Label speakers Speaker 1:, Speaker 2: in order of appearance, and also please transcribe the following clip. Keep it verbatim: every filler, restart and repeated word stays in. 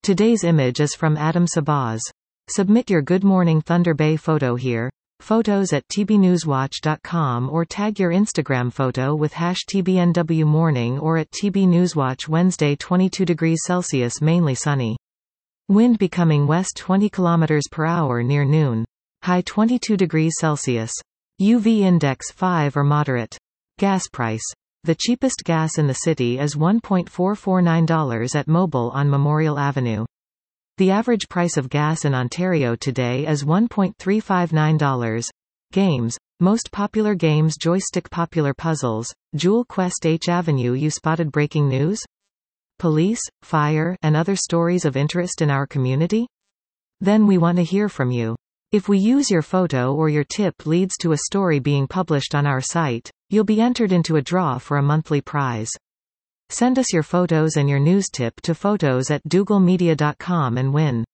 Speaker 1: Today's image is from Adam Sabaz. Submit your Good Morning Thunder Bay photo here. Photos at t b newswatch dot com or tag your Instagram photo with hash T B N W morning or at T B Newswatch. Wednesday, twenty-two degrees Celsius, mainly sunny. Wind becoming west twenty kilometers per hour near noon. High twenty-two degrees Celsius. U V index five or moderate. Gas price. The cheapest gas in the city is one point four four nine dollars at Mobil on Memorial Avenue. The average price of gas in Ontario today is one point three five nine dollars. Games. Most popular games: Joystick. Popular puzzles: Jewel Quest. H Avenue. You spotted breaking news? Police, fire, and other stories of interest in our community? Then we want to hear from you. If we use your photo or your tip leads to a story being published on our site, you'll be entered into a draw for a monthly prize. Send us your photos and your news tip to photos at dougal media dot com and win.